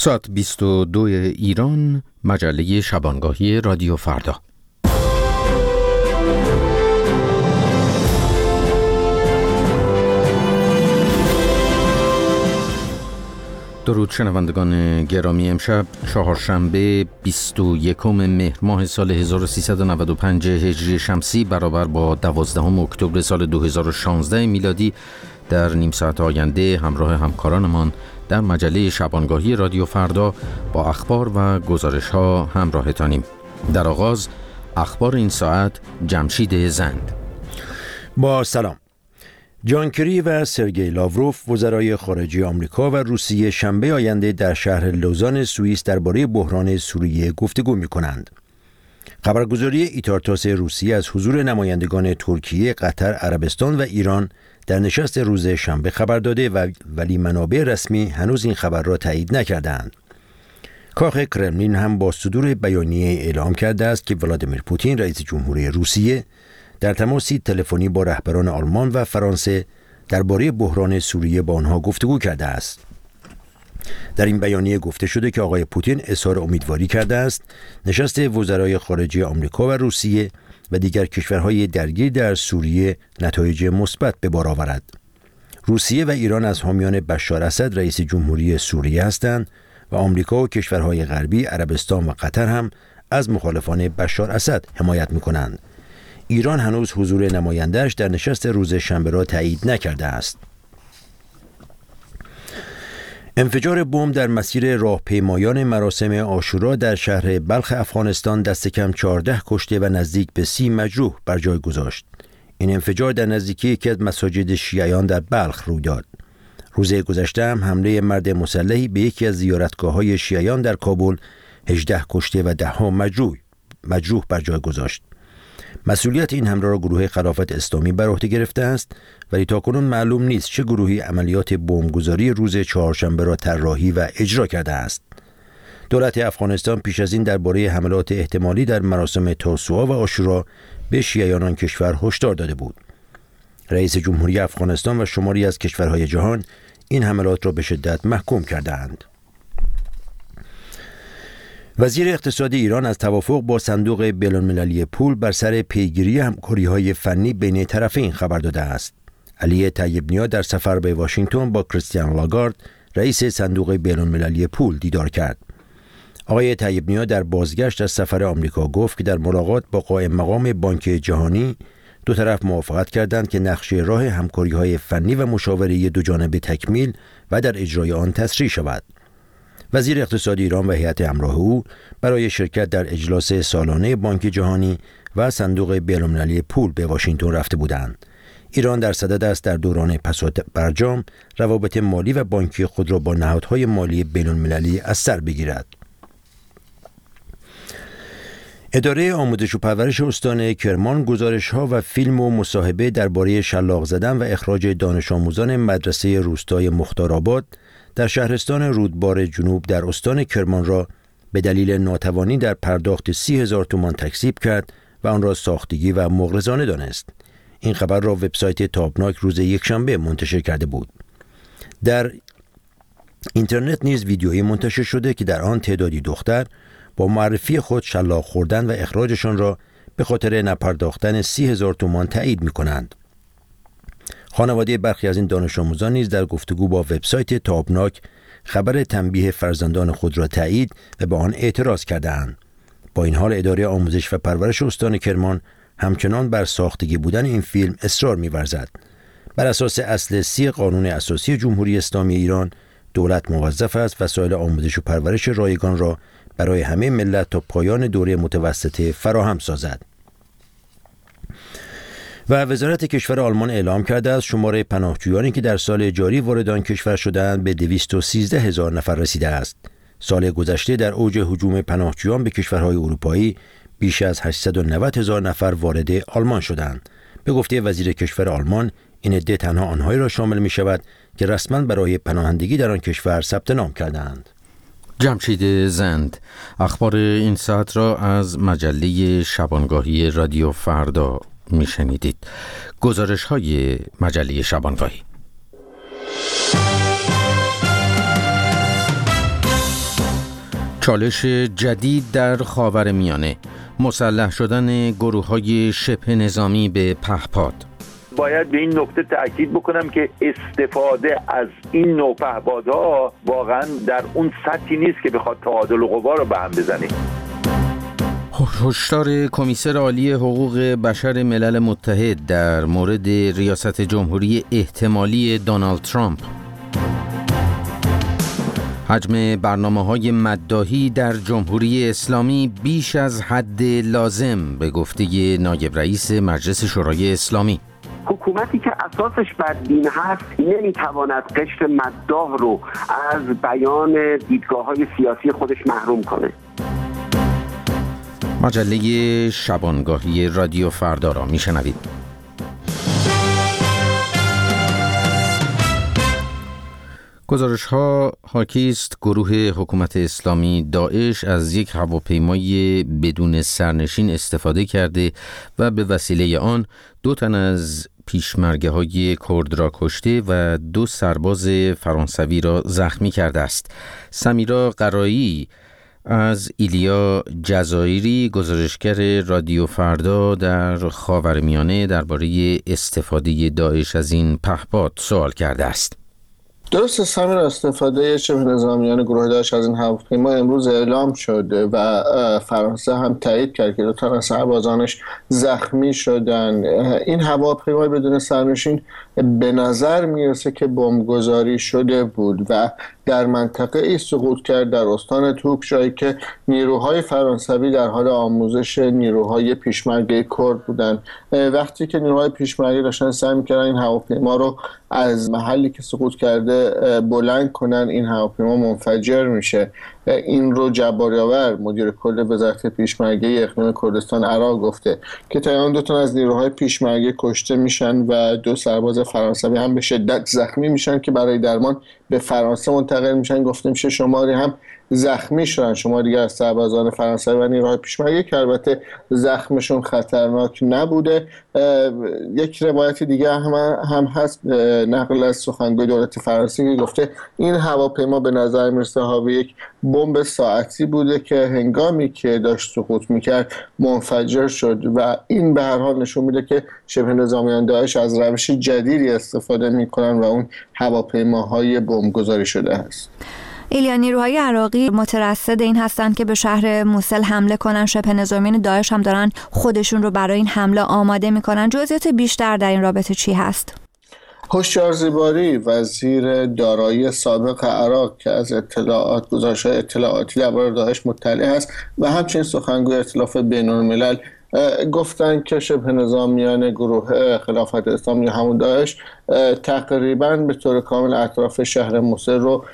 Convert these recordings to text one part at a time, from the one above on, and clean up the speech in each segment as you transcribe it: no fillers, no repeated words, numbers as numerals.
ساعت 22 ایران، مجله شبانگاهی رادیو فردا. درود شنوندگان گرامی، امشب چهارشنبه 21 مهر ماه سال 1395 هجری شمسی برابر با 12 اکتبر سال 2016 میلادی در نیم ساعت آینده همراه همکارانمان در مجله شبانگاهی رادیو فردا با اخبار و گزارش ها همراهتانیم. در آغاز اخبار این ساعت جمشید زند. با سلام. جان کری و سرگئی لاوروف وزرای خارجه آمریکا و روسیه شنبه آینده در شهر لوزان سوئیس درباره بحران سوریه گفتگو می‌کنند. خبرگزاری ایتارتاس روسیه از حضور نمایندگان ترکیه، قطر، عربستان و ایران در نشست روز شنبه خبر داده ولی منابع رسمی هنوز این خبر را تایید نکردند. کاخ کرملین هم با صدور بیانیه اعلام کرده است که ولادیمیر پوتین رئیس جمهوری روسیه در تماسی تلفنی با رهبران آلمان و فرانسه درباره بحران سوریه با آنها گفتگو کرده است. در این بیانیه گفته شده که آقای پوتین اظهار امیدواری کرده است نشست وزرای خارجه آمریکا و روسیه و دیگر کشورهای درگیر در سوریه نتایج مثبت به بار آورد. روسیه و ایران از حامیان بشار اسد رئیس جمهوری سوریه هستند و آمریکا و کشورهای غربی، عربستان و قطر هم از مخالفان بشار اسد حمایت می‌کنند. ایران هنوز حضور نماینده‌اش در نشست روز شنبه را تایید نکرده است. انفجار بمب در مسیر راهپیمایان مراسم عاشورا در شهر بلخ افغانستان دست کم 14 کشته و نزدیک به 30 مجروح بر جای گذاشت. این انفجار در نزدیکی یکی از مساجد شیعیان در بلخ روی داد. روز گذشته هم حمله مرد مسلحی به یکی از زیارتگاه‌های شیعیان در کابل 18 کشته و 10 مجروح بر جای گذاشت. مسئولیت این حمله را گروه خلافت اسلامی بر عهده گرفته است، ولی تاکنون معلوم نیست چه گروهی عملیات بمبگذاری روز چهارشنبه را طراحی و اجرا کرده است. دولت افغانستان پیش از این درباره حملات احتمالی در مراسم تاسوعا و عاشورا به شیعیان آن کشور هشدار داده بود. رئیس جمهوری افغانستان و شماری از کشورهای جهان این حملات را به شدت محکوم کردند. وزیر اقتصاد ایران از توافق با صندوق بین‌المللی پول بر سر پیگیری همکاری‌های فنی بین طرفین خبر داده است. علی طیب نیا در سفر به واشنگتن با کریستیان لاگارد رئیس صندوق بین‌المللی پول دیدار کرد. آقای طیب نیا در بازگشت از سفر آمریکا گفت که در ملاقات با قائم مقام بانک جهانی دو طرف موافقت کردند که نقشه راه همکاری‌های فنی و مشاوره دوجانبه تکمیل و در اجرای آن تسریع شود. وزیر اقتصاد ایران و هیئت همراه او برای شرکت در اجلاس سالانه بانک جهانی و صندوق بین‌المللی پول به واشنگتن رفته بودند. ایران در صدد است در دوران پس از برجام روابط مالی و بانکی خود را با نهادهای مالی بین‌المللی از سر بگیرد. اداره آموزش و پرورش استان کرمان گزارش‌ها و فیلم و مصاحبه درباره شلاق زدن و اخراج دانش آموزان مدرسه روستای مختارآباد در شهرستان رودبار جنوب در استان کرمان را به دلیل ناتوانی در پرداخت 30,000 تومان تکذیب کرد و آن را ساختگی و مغرضانه دانست. این خبر را وبسایت تابناک روز یکشنبه منتشر کرده بود. در اینترنت نیز ویدیویی منتشر شده که در آن تعدادی دختر با معرفی خود شلاق خوردن و اخراجشان را به خاطر نپرداختن 30,000 تومان تایید می‌کنند. خانواده برخی از این دانش آموزان نیز در گفتگو با وبسایت تابناک خبر تنبیه فرزندان خود را تایید و به آن اعتراض کرده‌اند. با این حال اداره آموزش و پرورش استان کرمان همچنان بر ساختگی بودن این فیلم اصرار می‌ورزد. بر اساس اصل 30 قانون اساسی جمهوری اسلامی ایران، دولت موظف است وسایل آموزش و پرورش رایگان را برای همه ملت تا پایان دوره متوسطه فراهم سازد. و وزارت کشور آلمان اعلام کرده است شماره پناهجویانی که در سال جاری وارد آن کشور شدند به 213,000 نفر رسیده است. سال گذشته در اوج هجوم پناهجویان به کشورهای اروپایی بیش از 890,000 نفر وارد آلمان شدند. به گفته وزیر کشور آلمان این عده تنها آنهایی را شامل می شود که رسما برای پناهندگی در آن کشور ثبت نام کردند. جمشید زند. اخبار این ساعت را از مجله شبانگاهی رادیو فردا میشنیدید. گزارش های مجله شبانگاهی. چالش جدید در خاورمیانه، مسلح شدن گروه‌های شبه نظامی به پهپاد. باید به این نکته تأکید بکنم که استفاده از این نوع پهپادها واقعا در اون سطحی نیست که بخواد تعادل قوا رو به هم بزنه. هشدار کمیسر عالی حقوق بشر ملل متحد در مورد ریاست جمهوری احتمالی دونالد ترامپ. حجم برنامه‌های مداحی در جمهوری اسلامی بیش از حد لازم به گفته نایب رئیس مجلس شورای اسلامی. حکومتی که اساسش بدبین هست نمیتواند قشر مداح رو از بیان دیدگاه‌های سیاسی خودش محروم کنه. مجله شبانگاهی رادیو فردا را میشنوید. گزارش‌ها حاکی است گروه حکومت اسلامی داعش از یک هواپیمای بدون سرنشین استفاده کرده و به وسیله آن 2 تن از پیشمرگه‌های کرد را کشته و 2 سرباز فرانسوی را زخمی کرده است. سمیرا قرایی از ایلیا جزایری، گزارشگر رادیو فردا در خاورمیانه، درباره استفاده داعش از این پهپاد سوال کرده است. درست سمیر، استفاده شبه نظامیان گروه داعش از این هواپیما امروز اعلام شده و فرانسه هم تایید کرد که 2 تن از سربازانش زخمی شدن. این هواپیما بدون سرنشین به نظر میرسه که بمبگذاری شده بود و در منطقه ای سقوط کرد در استان توک، جایی که نیروهای فرانسوی در حال آموزش نیروهای پیشمرگه کرد بودند. وقتی که نیروهای پیشمرگه داشتن سعی می‌کردن این هواپیما رو از محلی که سقوط کرده بلند کنن، این هواپیما منفجر میشه. این رو جباری‌آور، مدیر کل وزارت پیشمرگه اقلیم کردستان عراق، گفته که تا آن 2 تن از نیروهای پیشمرگه کشته میشن و 2 سرباز فرانسوی هم به شدت زخمی میشن که برای درمان به فرانسه منتقل میشن. گفته میشه شماری هم زخمی شدن، شما دیگه از سربازان فرانسوی و نیروهای پیشمرگه که البته زخمشون خطرناک نبوده. یک روایت دیگه هم هست نقل از سخنگوی دولت فرانسه که گفته این هواپیما به نظر میرسه حاوی یک بمب ساعتی بوده که هنگامی که داشت سقوط میکرد منفجر شد و این به هر حال نشون میده که شبه نظامیان داعش از روش جدیدی استفاده میکنن و اون هواپیماهای بمبگذاری شده است. ایلیا، نیروهای عراقی مترصد این هستند که به شهر موصل حمله کنن. شبه نظامیان داعش هم دارن خودشون رو برای این حمله آماده میکنن. جزئیات بیشتر در این رابطه چی هست؟ هوشیار زیباری، وزیر دارایی سابق عراق که از گزارش‌های اطلاعاتی درباره داعش مطلع است و همچنین سخنگوی ائتلاف بین‌الملل، گفتن که شبه نظامیان گروه خلافت اسلامی همون داعش تقریباً به طور کامل اطراف شهر موصل رو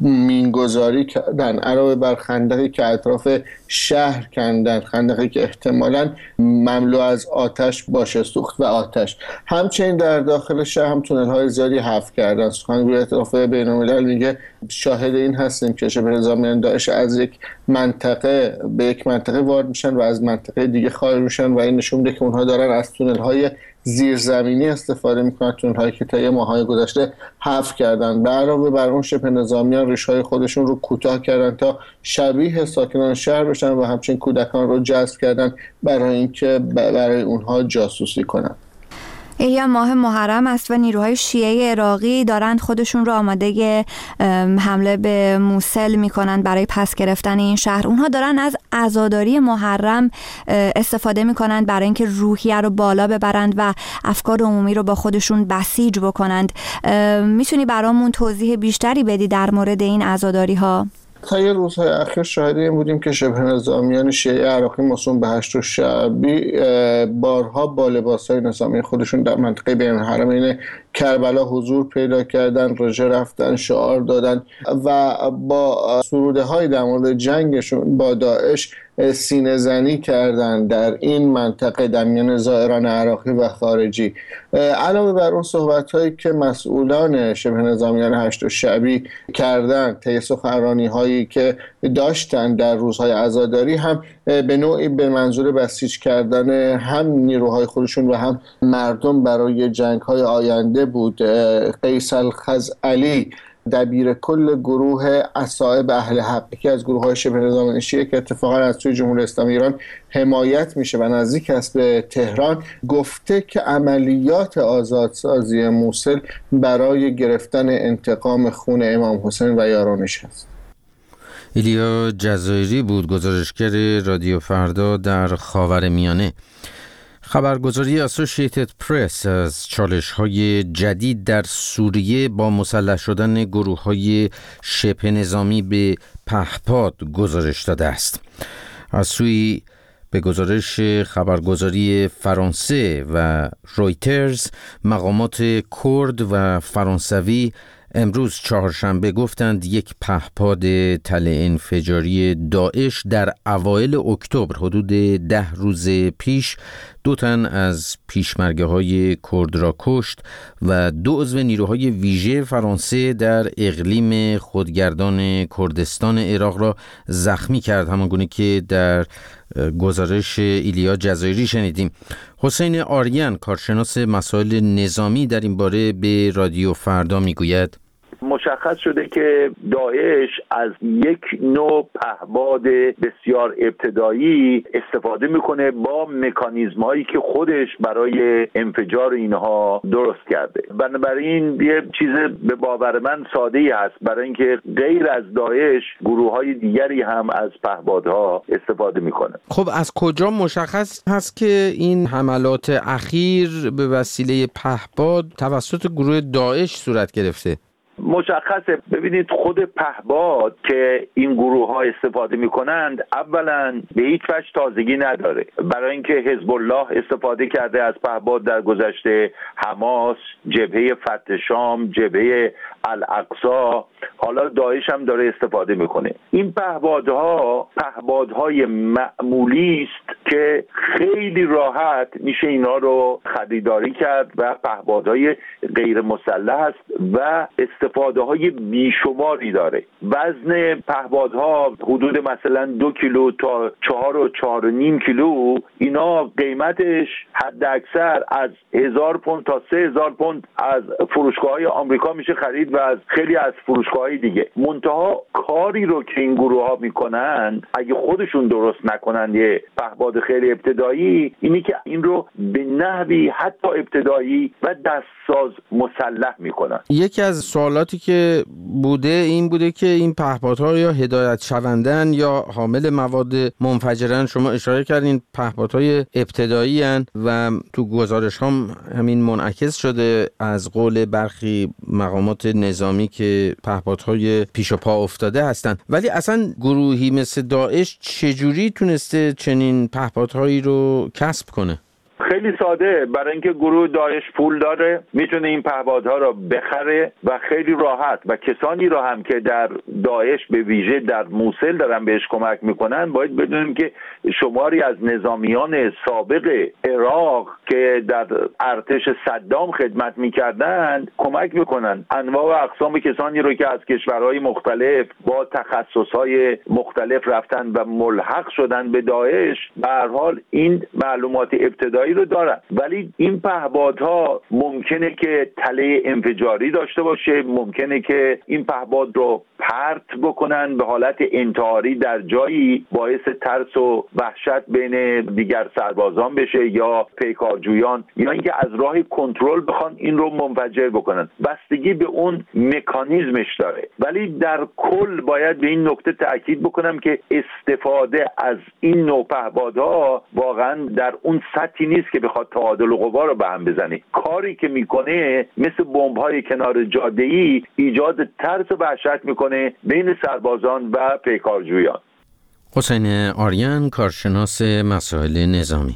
مینگذاری کردن، علاوه بر خندقی که اطراف شهر کندن، خندقی که احتمالاً مملو از آتش باشه، سوخت و آتش. همچنین در داخل شهر هم تونل‌های زیادی حفر کردن. سخنگوی ائتلاف بین‌الملل میگه شاهد این هستیم که شبه نظامیان داعش از یک منطقه به یک منطقه وارد میشن و از منطقه دیگه خارج میشن و این نشون میده که اونها دارن از تونل‌های زیرزمینی استفاده میکنن، تونل‌هایی که طی ماه‌های گذشته حفر کردن. به علاوه بر اون شبه نظامیان ریش‌های خودشون رو کوتاه کردن تا شبیه ساکنان شهر بشن و همچنین کودکان رو جذب کردن برای اینکه برای اونها جاسوسی کنن. ایلیا، ماه محرم است و نیروهای شیعه عراقی دارند خودشون رو آماده حمله به موصل میکنن برای پس گرفتن این شهر. اونها دارن از عزاداری محرم استفاده میکنن برای اینکه روحیه رو بالا ببرند و افکار عمومی رو با خودشون بسیج بکنند. میتونی برامون توضیح بیشتری بدی در مورد این عزاداری ها؟ طی روزهای اخیر شاهد این بودیم که شبه نظامیان شیعه عراقی مصون به هشت شعبی بارها با لباسهای نظامی خودشون در منطقه بین الحرمین کربلا حضور پیدا کردن، رژه رفتن، شعار دادن و با سروده های در مورد جنگشون با داعش سینه زنی کردن در این منطقه در میان زائران عراقی و خارجی. علاوه بر اون صحبت هایی که مسئولان شبه نظامیان هشت شعبی کردن، طی سخنرانی هایی که داشتن در روزهای عزاداری، هم به نوعی به منظور بسیج کردن هم نیروهای خودشون و هم مردم برای جنگ های آینده بود. قیس الخزعلی دبیر کل گروه اصائب اهل حق که از گروه‌های شبه نظامی شیعه که اتفاقا از توی جمهوری اسلامی ایران حمایت میشه و نزدیک است به تهران، گفته که عملیات آزادسازی موصل برای گرفتن انتقام خون امام حسین و یارانش است. ایلیا جزایری بود، گزارشگر رادیو فردا در خاورمیانه. خبرگزاری اسوسییتد پرس از چالش‌های جدید در سوریه با مسلح شدن گروه‌های شبه نظامی به پهپاد گزارش داده است. از سوی به گزارش خبرگزاری فرانسه و رویترز، مقامات کرد و فرانسوی امروز چهارشنبه گفتند یک پهپاد تله انفجاری داعش در اوایل اکتبر حدود 10 روز پیش 2 تن از پیشمرگه‌های کرد را کشت و 2 عضو نیروهای ویژه فرانسه در اقلیم خودگردان کردستان عراق را زخمی کرد، همانگونه که در گزارش ایلیا جزایری شنیدیم. حسین آریان، کارشناس مسائل نظامی، در این باره به رادیو فردا میگوید مشخص شده که داعش از یک نوع پهپاد بسیار ابتدایی استفاده میکنه با مکانیزم هایی که خودش برای انفجار اینها درست کرده. بنابراین یه چیز به باور من ساده ای هست، برای اینکه غیر از داعش گروه های دیگری هم از پهپادها استفاده میکنه. خب از کجا مشخص هست که این حملات اخیر به وسیله پهپاد توسط گروه داعش صورت گرفته؟ مشخصه. ببینید خود پهپاد که این گروه ها استفاده می کنند اولا به هیچ وجه تازگی نداره، برای اینکه حزب الله استفاده کرده از پهپاد در گذشته، حماس، جبهه فتح شام، جبهه الاقصی، حالا داعش هم داره استفاده میکنه. این پهپادهای معمولی است که خیلی راحت میشه اینا رو خریداری کرد و پهپادهای غیر مسلح است و استفاده های بیشماری داره. وزن پهپادها حدود مثلا 2 کیلو تا 4 و 4.5 کیلو، اینا قیمتش حد اکثر از 1000 پوند تا 3000 پوند از فروشگاه های آمریکا میشه خرید و از خیلی از فروشگاه های دیگه. منتها کاری رو که این گروه ها میکنن اگه خودشون درست نکنن یه پهپاد خیلی ابتدایی، اینی که این رو به نحوی حتی ابتدایی و دستساز مسلح میکنن. یکی از سوالاتی که بوده این بوده که این پهپادها یا هدایت شوندن یا حامل مواد منفجرن. شما اشاره کردین پهپادهای ابتدایی هن و تو گزارش هم همین منعکس شده از قول برخی مقامات نظامی که پهپادهای پیش و پا افتاده هستند. ولی اصلا گروهی مثل داعش چجوری تونسته چنین پهپادهایی رو کسب کنه؟ خیلی ساده، برای اینکه گروه داعش پول داره، میتونه این پهپادها را بخره و خیلی راحت، و کسانی را هم که در داعش به ویژه در موصل دارن بهش کمک میکنن، باید بدونیم که شماری از نظامیان سابق عراق که در ارتش صدام خدمت میکردن کمک میکنن. انواع و اقسام کسانی رو که از کشورهای مختلف با تخصصهای مختلف رفتن و ملحق شدن به داعش، به هر حال این معلومات ابتدایی رو دارن. ولی این پهپادها ممکنه که تله انفجاری داشته باشه، ممکنه که این پهپاد رو پرت بکنن به حالت انتحاری در جایی باعث ترس و وحشت بین دیگر سربازان بشه یا پیکارجویان، یا اینکه از راه کنترل بخوان این رو منفجر بکنن. بستگی به اون مکانیزمش داره. ولی در کل باید به این نکته تاکید بکنم که استفاده از این نوع پهپادها واقعا در اون سطحی نیست که بخواد تعادل قوا رو به هم بزنه. کاری که میکنه مثل بمب‌های کنار جاده‌ای ایجاد ترس و وحشت میکنه بین سربازان و پیکارجویان. حسین آریان، کارشناس مسائل نظامی.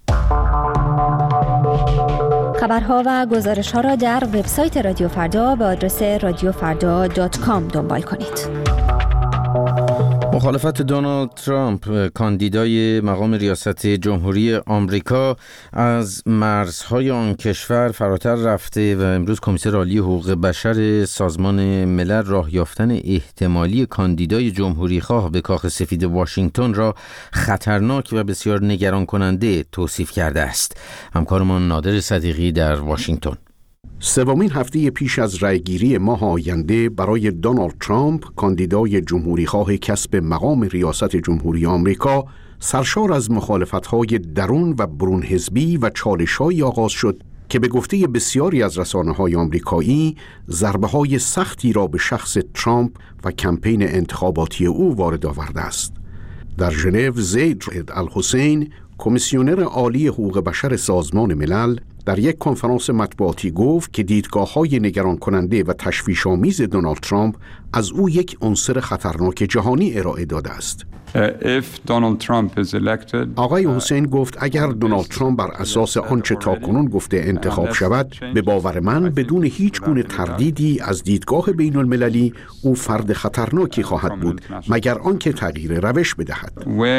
خبرها و گزارش‌ها را در وبسایت رادیو فردا به آدرس radiofarda.com دنبال کنید. مخالفت دونالد ترامپ، کاندیدای مقام ریاست جمهوری آمریکا، از مرزهای آن کشور فراتر رفته و امروز کمیسر عالی حقوق بشر سازمان ملل راه یافتن احتمالی کاندیدای جمهوری خواه به کاخ سفید واشنگتن را خطرناک و بسیار نگران کننده توصیف کرده است. همکارمان نادر صدیقی در واشنگتن. سومین هفته پیش از رأیگیری ماه آینده برای دونالد ترامپ، کاندیدای جمهوری‌خواه کسب مقام ریاست جمهوری آمریکا، سرشار از مخالفت‌های درون و برون حزبی و چالش‌هایی آغاز شد که به گفته بسیاری از رسانه‌های آمریکایی ضربه‌های سختی را به شخص ترامپ و کمپین انتخاباتی او وارد آورده است. در ژنو زید رائد الحسین، کمیسیونر عالی حقوق بشر سازمان ملل، در یک کنفرانس مطبوعاتی گفت که دیدگاه‌های نگران کننده و تشویش‌آمیز دونالد ترامپ از او یک عنصر خطرناک جهانی ارائه داده است. آقای حسین گفت اگر دونالد ترامپ بر اساس آنچه تاکنون گفته انتخاب شود، به باور من بدون هیچ گونه تردیدی از دیدگاه بین المللی او فرد خطرناکی خواهد بود مگر آنکه تغییر روش بدهد.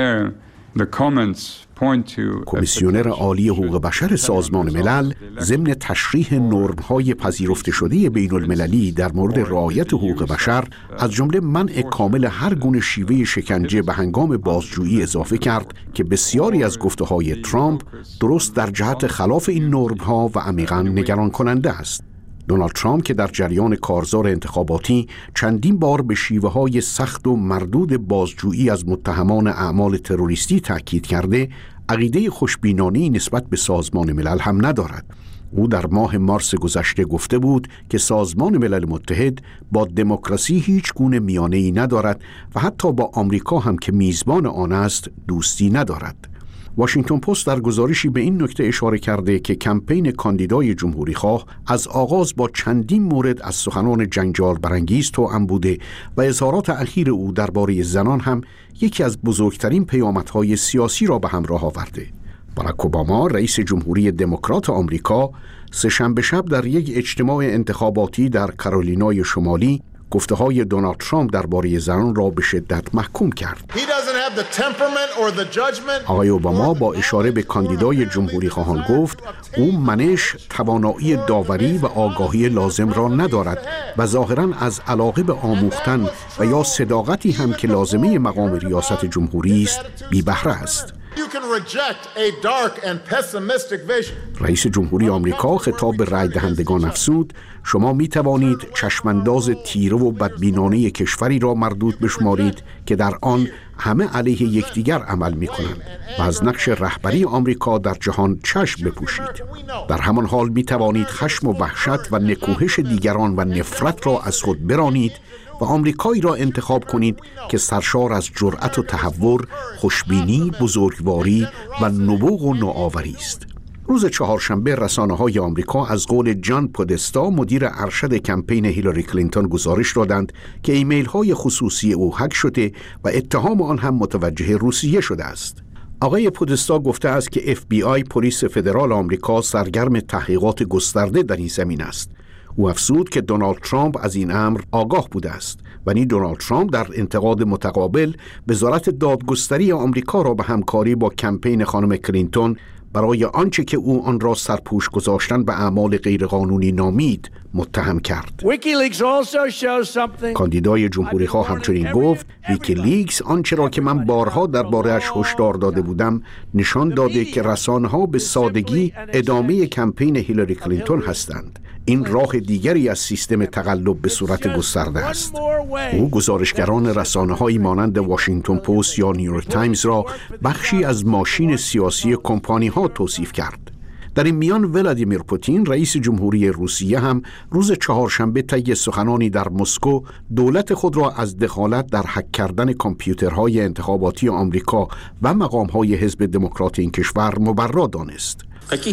کمیسیونر عالی حقوق بشر سازمان ملل ضمن تشریح نرم‌های پذیرفته شده بین المللی در مورد رعایت حقوق بشر، از جمله منع کامل هر گونه شیوه شکنجه به هنگام بازجویی اضافه کرد که بسیاری از گفته‌های ترامپ درست در جهت خلاف این نرم‌ها و عمیقاً نگران کننده است. دونالد ترامپ که در جریان کارزار انتخاباتی چندین بار به شیوه‌های سخت و مردود بازجویی از متهمان اعمال تروریستی تأکید کرده، عقیده خوشبینانه‌ای نسبت به سازمان ملل هم ندارد. او در ماه مارس گذشته گفته بود که سازمان ملل متحد با دموکراسی هیچ گونه میانه‌ای ندارد و حتی با آمریکا هم که میزبان آن است دوستی ندارد. واشنگتن پست در گزارشی به این نکته اشاره کرده که کمپین کاندیدای جمهوری‌خواه از آغاز با چندین مورد از سخنان جنجال برانگیز توأم بوده و اظهارات اخیر او درباره زنان هم یکی از بزرگترین پیامدهای سیاسی را به همراه آورده. باراک اوباما، رئیس جمهوری دموکرات آمریکا، سه‌شنبه شب در یک اجتماع انتخاباتی در کارولینای شمالی گفته‌های دونالد ترامپ درباره زنان را به شدت محکوم کرد. آقای اوباما با اشاره به کاندیدای جمهوری خواهان گفت او منش، توانایی داوری و آگاهی لازم را ندارد و ظاهراً از علاقه به آموختن و یا صداقتی هم که لازمه مقام ریاست جمهوری است بی بهره است. رئیس جمهوری آمریکا خطاب به رای دهندگان افزود: شما می توانید چشمانداز تیره و بدبینانه کشوری را مردود بشمارید که در آن همه علیه یکدیگر عمل می کنند و از نقش رهبری آمریکا در جهان چشم بپوشید. در همان حال می توانید خشم و وحشت و نکوهش دیگران و نفرت را از خود برانید و آمریکایی را انتخاب کنید که سرشار از جرأت و تحور، خوشبینی، بزرگواری و نبوغ و نوآوری است. روز چهارشنبه رسانه‌های آمریکا از قول جان پودستا، مدیر ارشد کمپین هیلاری کلینتون، گزارش دادند که ایمیل‌های خصوصی او هک شده و اتهام آن هم متوجه روسیه شده است. آقای پودستا گفته است که FBI، پلیس فدرال آمریکا، سرگرم تحقیقات گسترده در این زمین است. او افزود که دونالد ترامپ از این امر آگاه بوده است. ولی دونالد ترامپ در انتقاد متقابل وزارت دادگستری آمریکا را به همکاری با کمپین خانم کلینتون برای آنچه که او آن را سرپوش گذاشتن به اعمال غیرقانونی نامید متهم کرد. کاندیدای جمهوری‌خواه همچنین گفت ویکیلیکس آنچه را که من بارها درباره‌اش هشدار داده بودم نشان داده که رسانه‌ها به سادگی ادامه کمپین هیلاری کلینتون هستند. این راه دیگری از سیستم تقلب به صورت گسترده است. او گزارشگران رسانه‌هایی مانند واشنگتن پست یا نیویورک تایمز را بخشی از ماشین سیاسی کمپانی‌ها توصیف کرد. در این میان ولادیمیر پوتین، رئیس جمهوری روسیه، هم روز چهارشنبه طی سخنانی در مسکو دولت خود را از دخالت در هک کردن کامپیوترهای انتخاباتی آمریکا و مقام‌های حزب دموکرات این کشور مبرا دانست.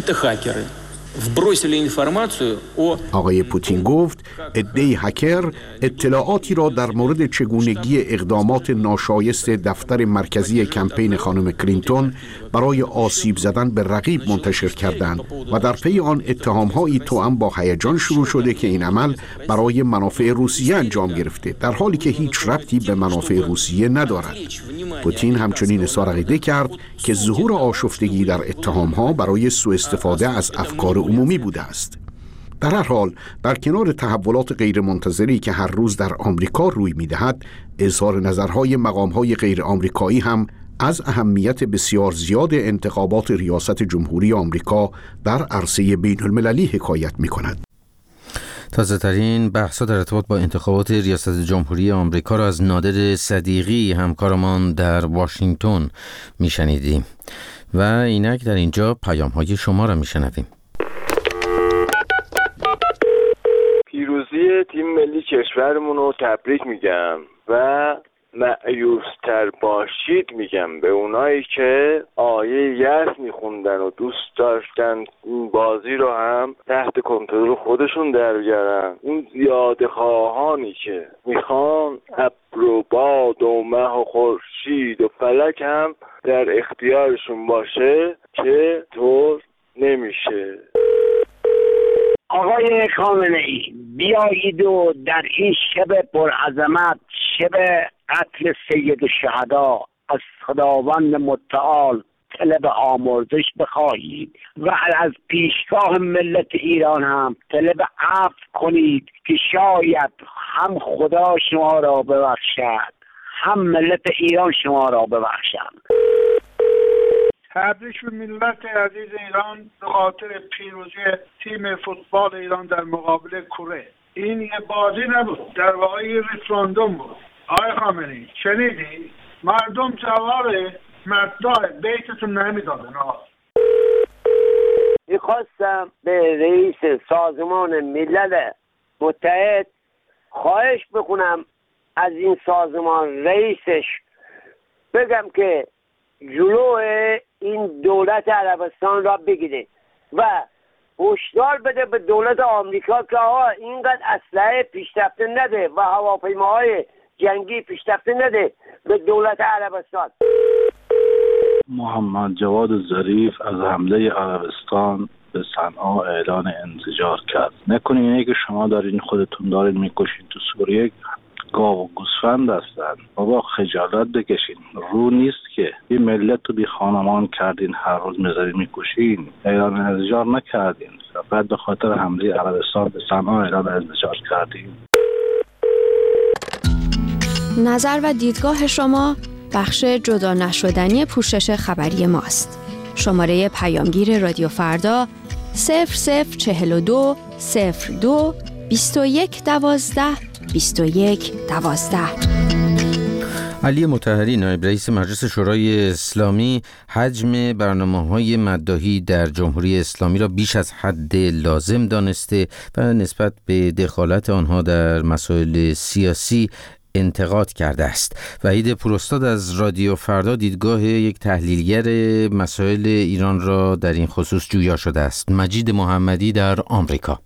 آقای پوتین گفت عده‌ای هکر اطلاعاتی را در مورد چگونگی اقدامات ناشایست دفتر مرکزی کمپین خانم کلینتون برای آسیب زدن به رقیب منتشر کردند و در پی آن اتهام‌هایی توأم با هیجان شروع شده که این عمل برای منافع روسیه انجام گرفته، در حالی که هیچ ربطی به منافع روسیه ندارد. پوتین همچنین اظهار عقیده کرد که ظهور آشفتگی در اتهام‌ها برای سوء استفاده از افکار عمومی بوده است. در هر حال، در کنار تحولات غیرمنتظری که هر روز در آمریکا روی می‌دهد، اظهار نظرهای مقام‌های غیر آمریکایی هم از اهمیت بسیار زیاد انتخابات ریاست جمهوری آمریکا در عرصه بین المللی حکایت می‌کند. تازه‌ترین بحث‌ها در ارتباط با انتخابات ریاست جمهوری آمریکا را از نادر صدیقی همکارمان در واشنگتن میشنیدیم و اینک در اینجا پیام‌های شما را میشنویم. پیروزی تیم ملی کشورمون رو تبریک میگم و مأیوس‌تر باشید میگم به اونایی که آیه یأس میخوندن و دوست داشتن این بازی رو هم تحت کنترل خودشون در بیارن. اون زیادخواهانی که میخوان ابر و باد و مه و خورشید و فلک هم در اختیارشون باشه که طور نمیشه. آقای خامنه‌ای، بیایید و در این شب پرعظمت، شب قتل سید الشهدا، از خداوند متعال طلب آمرزش بخواهید و از پیشگاه ملت ایران هم طلب عفو کنید که شاید هم خدا شما را ببخشد هم ملت ایران شما را ببخشد. تبریک به ملت عزیز ایران به خاطر پیروزی تیم فوتبال ایران در مقابل کره. این یه بازی نبود، در واقع یه رفراندوم بود. آقای خامنه‌ای شنیدی؟ مردم جواب مداح بیتتون نمیدادن. میخواستم به رئیس سازمان ملل متحد خواهش بکنم از این سازمان رئیسش بگم که جلو این دولت عربستان را بگیره و هشدار بده به دولت آمریکا که آقا اینقدر اسلحه پیشرفته نده و هواپیماهای جنگی پیشرفته نده به دولت عربستان. محمد جواد ظریف از حمله عربستان به صنعا اعلان انزجار کرد. نکنین اینه که شما دارین خودتون دارین میکشین تو سوریه گاو و گوسفند هستن. بابا خجالت بکشین. رو نیست که این ملت رو بی خانمان کردین، هر روز میذارین میکشین. اعلان انزجار نکردین، فقط به خاطر حمله عربستان به صنعا اعلان انزجار کردین. نظر و دیدگاه شما بخش جدا نشدنی پوشش خبری ماست. شماره پیامگیر رادیو فردا 0042 02 21 12 21 12. علی مطهری نایب رئیس مجلس شورای اسلامی حجم برنامه‌های مداحی در جمهوری اسلامی را بیش از حد لازم دانسته و نسبت به دخالت آنها در مسائل سیاسی انتقاد کرده است. وحید پوراستاد از رادیو فردا دیدگاه یک تحلیلگر مسائل ایران را در این خصوص جویا شده است. مجید محمدی در آمریکا.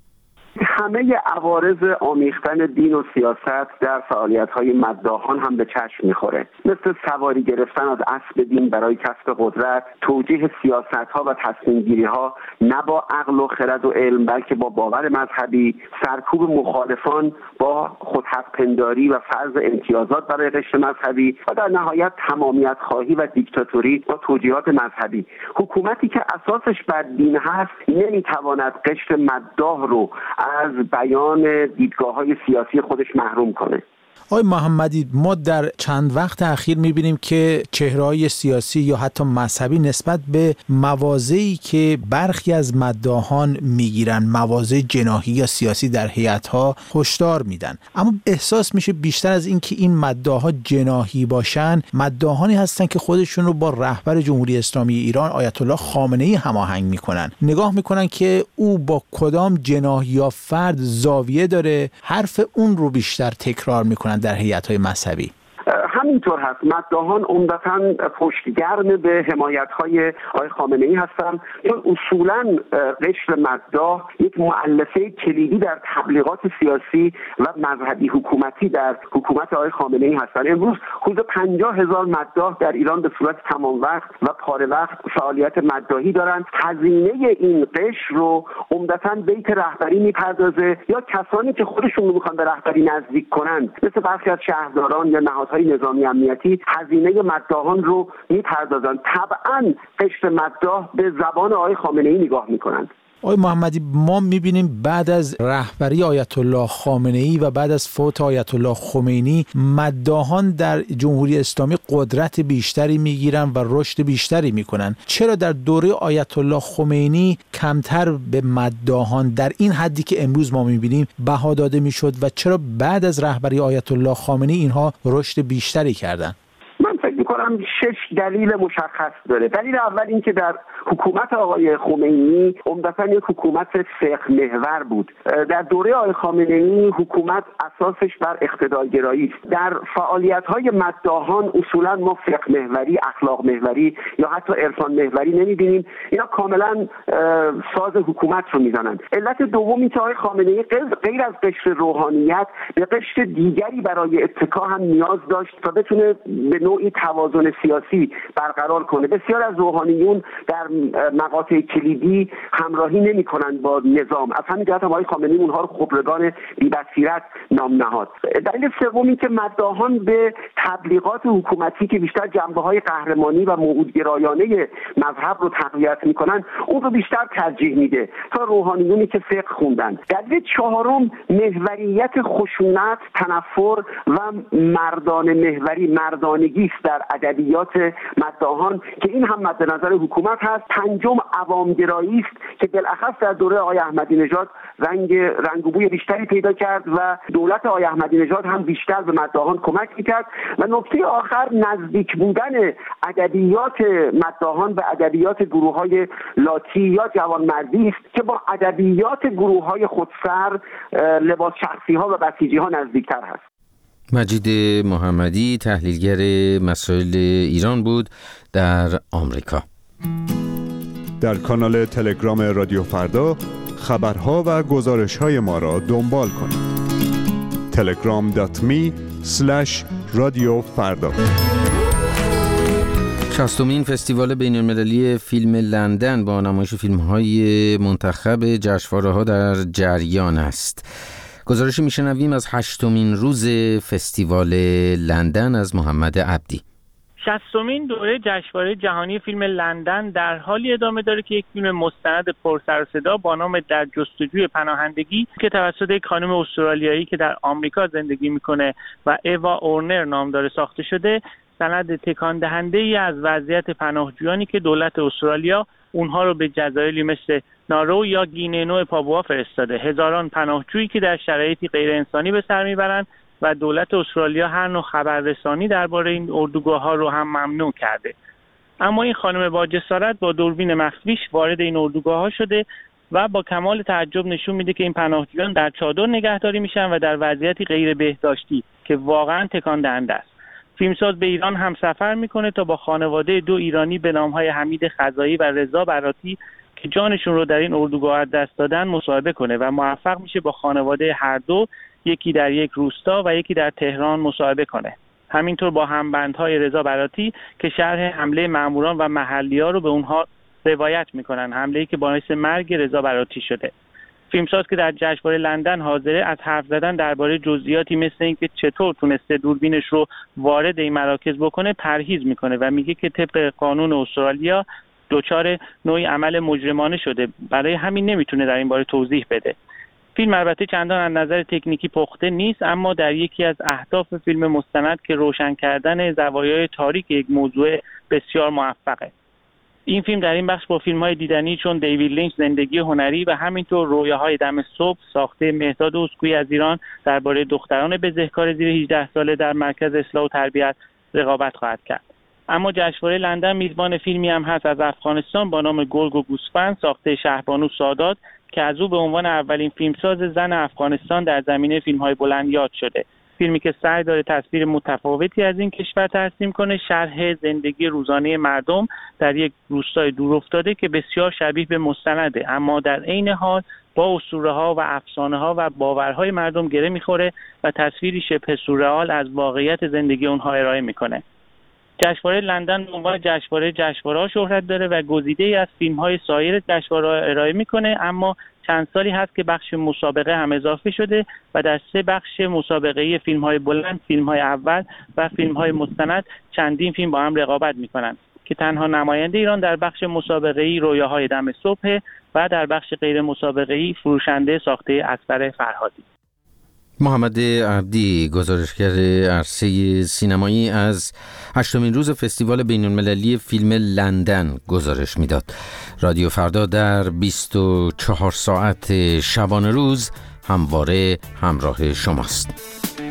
همه عوارض آمیختن دین و سیاست در فعالیت‌های مداحان هم به چشم می‌خوره، مثل سواری گرفتن از اسب دین برای کسب قدرت، توجیه سیاست‌ها و تصمیم‌گیری‌ها نه با عقل و خرد و علم بلکه با باور مذهبی، سرکوب مخالفان با خودحق‌پنداری و فرض امتیازات برای قشر مذهبی و در نهایت تمامیت خواهی و دیکتاتوری با توجیهات مذهبی. حکومتی که اساسش بر دین هست نمی‌تواند قشر مداح رو از بیان دیدگاه‌های سیاسی خودش محروم کنه. آقای محمدی، ما در چند وقت اخیر می‌بینیم که چهره‌های سیاسی یا حتی مذهبی نسبت به مواضعی که برخی از مداحان میگیرن، مواضع جناحی یا سیاسی در هیئت‌ها، هشدار میدن. اما احساس میشه بیشتر از این که این مداحا جناحی باشن، مداحانی هستن که خودشون رو با رهبر جمهوری اسلامی ایران آیت الله خامنه‌ای هماهنگ میکنن. نگاه میکنن که او با کدام جناح یا فرد زاویه داره، حرف اون رو بیشتر تکرار میکنن در هیئت‌های مذهبی. همینطور هست. مداحان عمدتاً پشتگرم به حمایت‌های آقای خامنه‌ای هستند، چون اصولاً قشر مداح یک مؤلفه کلیدی در تبلیغات سیاسی و مذهبی حکومتی در حکومت آقای خامنه‌ای هستند. امروز حدود 50,000 مداح در ایران به صورت تمام وقت و پاره وقت فعالیت مداحی دارند. هزینه این قشر رو عمدتاً بیت رهبری میپردازه یا کسانی که خودشون رو میخوان به رهبری نزدیک کنند، مثل برخی از شهرداران یا نهادهای نظامی امنیتی، هزینه مداحان رو میپردازن. طبعا قشر مداح به زبان آقای خامنه‌ای نگاه میکنند. آقای محمدی، ما میبینیم بعد از رهبری آیت الله خامنه‌ای و بعد از فوت آیت الله خمینی مداحان در جمهوری اسلامی قدرت بیشتری میگیرن و رشد بیشتری میکنن. چرا در دوره آیت الله خمینی کمتر به مداحان در این حدی که امروز ما میبینیم بها داده میشد و چرا بعد از رهبری آیت الله خامنه‌ای اینها رشد بیشتری کردن؟ من فکر می‌کنم 6 دلیل مشخص داره. دلیل اول این که در حکومت آقای خمینی عمدتاً یک حکومت فقه محور بود. در دوره آقای خامنه‌ای حکومت اساسش بر اقتدارگرایی است. در فعالیت‌های مداحان اصولاً ما فقه محوری، اخلاق محوری یا حتی عرفان محوری نمی‌بینیم. اینا کاملاً ساز حکومت رو می‌زنن. علت دوم این که آقای خامنه‌ای غیر از قشر روحانیت به قشر دیگری برای اتکا هم نیاز داشت تا بتونه به نوعی توازن سیاسی برقرار کنه. بسیار از روحانیون در مقاطع کلیدی همراهی نمی‌کنند با نظام. از همین جهت آقای خامنه‌ای اونها رو خبرگان بی‌بصیرت نام نهاد. دلیل سوم این که مداحان به تبلیغات حکومتی که بیشتر جنبه‌های قهرمانی و موعودگرایانه مذهب رو تقویت می‌کنن اون رو بیشتر ترجیح میده تا روحانیونی که فقه خوندن. دلیل چهارم محوریت خشونت، تنفر و مردان محوری، مردانگی است در ادبیات مداحان که این هم مد نظر حکومت هست. پنجم عوامگرایی است که بالاخص در دوره آقای احمدی نژاد رنگ و بوی بیشتری پیدا کرد و دولت آقای احمدی نژاد هم بیشتر به مداحان کمک می‌کرد. و نکته آخر نزدیک بودن ادبیات مداحان به ادبیات گروه‌های لاتی یا جوانمردی است که با ادبیات گروه‌های خودسر، لباس شخصی‌ها و بسیجی‌ها نزدیکتر هست. مجید محمدی، تحلیلگر مسائل ایران بود در آمریکا. در کانال تلگرام رادیو فردا خبرها و گزارش‌های ما را دنبال کنید. telegram.me/رادیوفردا. 60مین فستیوال بین‌المللی فیلم لندن با نمایش فیلم‌های منتخب جشنواره‌ها در جریان است. گزارشی میشنویم از 8مین روز فستیوال لندن از محمد عبدی. 60مین دوره جشنواره جهانی فیلم لندن در حالی ادامه داره که یک فیلم مستند پر سر و صدا با نام در جستجوی پناهندگی که توسط یک خانم استرالیایی که در آمریکا زندگی میکنه و ایوا اورنر نام داره ساخته شده، سند تکان دهنده ای از وضعیت پناهجویانی که دولت استرالیا اونها رو به جزایری مثل نارو یا گینه نو پابوا فرستاده. هزاران پناهجویی که در شرایطی غیر انسانی به سر میبرند و دولت استرالیا هر نوع خبررسانی درباره این اردوگاه‌ها رو هم ممنوع کرده. اما این خانم با جسارت با دوربین مخفیش وارد این اردوگاه‌ها شده و با کمال تعجب نشون میده که این پناهجویان در چادر نگهداری میشن و در وضعیتی غیر بهداشتی که واقعا تکان دهنده است. فیلمساز به ایران هم سفر میکنه تا با خانواده 2 ایرانی به نامهای حمید خزایی و رضا براتی که جانشون رو در این اردوگاه از دست دادن مصاحبه کنه و موفق میشه با خانواده هر دو، یکی در یک روستا و یکی در تهران، مصاحبه کنه. همینطور با همبندهای رضا براتی که شرح حمله ماموران و محلی‌ها رو به اونها روایت میکنن، حمله‌ای که باعث مرگ رضا براتی شده. فیلمساز که در جشنواره لندن حاضره از حرف زدن درباره جزئیاتی مثل اینکه چطور تونسته دوربینش رو وارد این مراکز بکنه پرهیز میکنه و میگه که طبق قانون استرالیا دچار نوعی عمل مجرمانه شده، برای همین نمیتونه در این باره توضیح بده. فیلم البته چندان از نظر تکنیکی پخته نیست، اما در یکی از اهداف فیلم مستند که روشن کردن زوایای تاریک یک موضوع بسیار موفقه. این فیلم در این بخش با فیلم‌های دیدنی چون دیوید لینچ زندگی هنری و همینطور رویاهای دم صبح ساخته مهداد اسکویی از ایران درباره دختران بزهکار زیر 18 ساله در مرکز اصلاح و تربیت رقابت خواهد کرد. اما جشنواره لندن میزبان فیلمی هم هست از افغانستان با نام گرگ و گوسفند ساخته شهبانو سادات که از او به عنوان اولین فیلمساز زن افغانستان در زمینه فیلم‌های بلند یاد شده. فیلمی که سعی داره تصویر متفاوتی از این کشور ترسیم کنه، شرح زندگی روزانه مردم در یک روستای دورافتاده که بسیار شبیه به مستنده، اما در عین حال با اسطوره‌ها و افسانه‌ها و باورهای مردم گره می‌خوره و تصویری شبه سورئال از واقعیت زندگی اونها ارائه می‌کنه. جشنواره لندن به عنوان جشنواره‌ها شهرت داره و گزیده‌ای از فیلم‌های سایر جشنواره‌ها ارائه می‌کنه، اما چند سالی هست که بخش مسابقه هم اضافه شده و در 3 بخش مسابقه‌ای فیلم‌های بلند، فیلم‌های اول و فیلم‌های مستند چندین فیلم با هم رقابت می‌کنند که تنها نماینده ایران در بخش مسابقه‌ای رویاهای دم صبح و در بخش غیر مسابقه‌ای فروشنده ساخته اصغر فرهادی. محمد عبدی، گزارشگر عرصه سینمایی، از 8مین روز فستیوال بین‌المللی فیلم لندن گزارش میداد. رادیو فردا در 24 ساعت شبانه روز همواره همراه شماست.